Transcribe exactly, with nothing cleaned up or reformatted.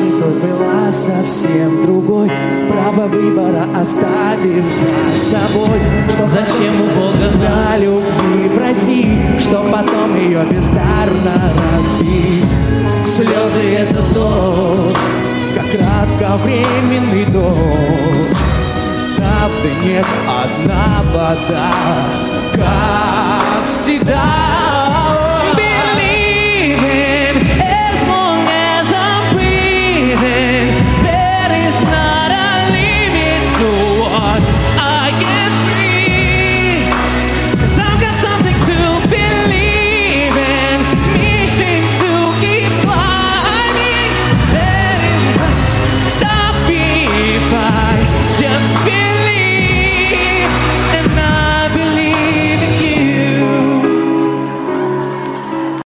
не той, была совсем другой. Право выбора оставив за собой. Что зачем у Бога на любви проси, что потом ее бездарно разбить. Слезы — это дождь, как кратковременный дождь. Правды нет, одна вода, как всегда.